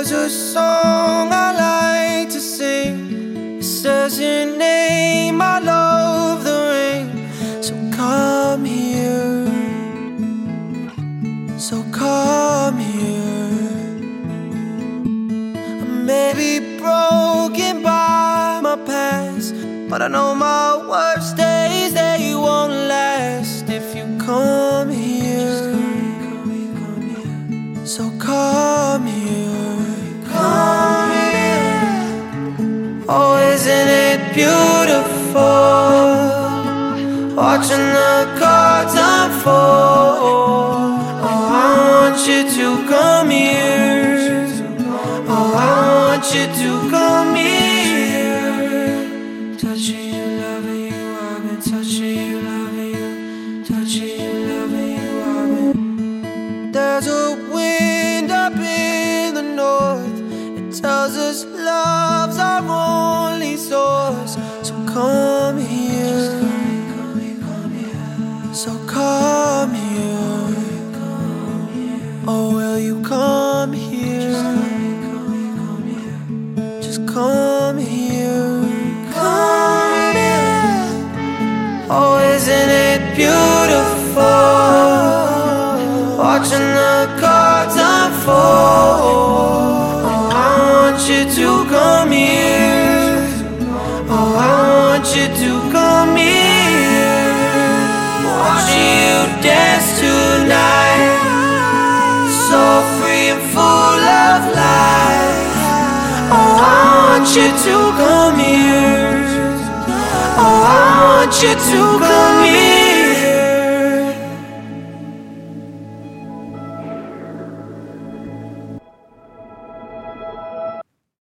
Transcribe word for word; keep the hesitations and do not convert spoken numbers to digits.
There's a song I like to sing. It says your name, I love the rain. So come here, so come here. I may be broken by my past, but I know my worst days, they won't last if you come here. So come here, come here. Oh, isn't it beautiful, watching the cards unfold? Oh, I want you to come here. Oh, I want you to come here. Touching you, loving you, I've been touching you, loving you, touching you, loving you, I've been. There's a wind up in the north, it tells us love's our only source. So come here, so come here. Oh, will you come here? Just come here, come here. Oh, isn't it beautiful, watching the cards unfold? Oh, I want you to come here. Oh, I want you to come here. Watching you dance tonight, so free and full of life. Oh, I want you to come here. Oh, I want you to come here.